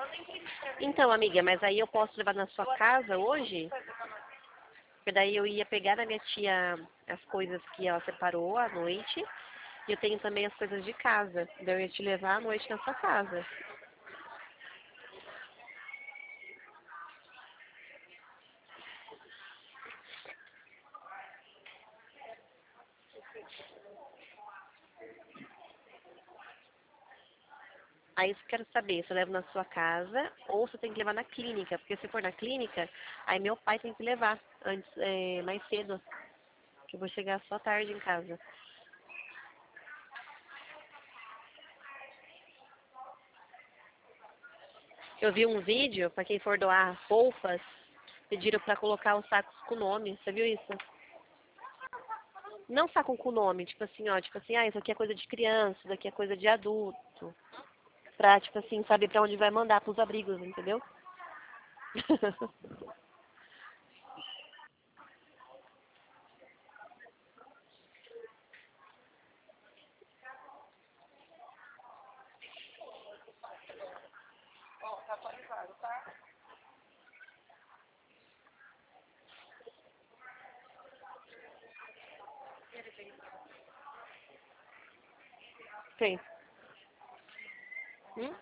Então, amiga, mas aí eu posso levar na sua casa hoje? Porque daí eu ia pegar da minha tia as coisas que ela separou à noite. E eu tenho também as coisas de casa. Daí eu ia te levar à noite na sua casa. Aí eu quero saber se eu levo na sua casa ou se eu tenho que levar na clínica. Porque se for na clínica, aí meu pai tem que levar antes, mais cedo. Que eu vou chegar só tarde em casa. Eu vi um vídeo, para quem for doar polpas, pediram para colocar os sacos com nome. Você viu isso? Não saco com nome, tipo assim, isso aqui é coisa de criança, isso daqui é coisa de adulto. Pra, tipo assim, saber pra onde vai mandar pros abrigos, entendeu? Quem? Hum?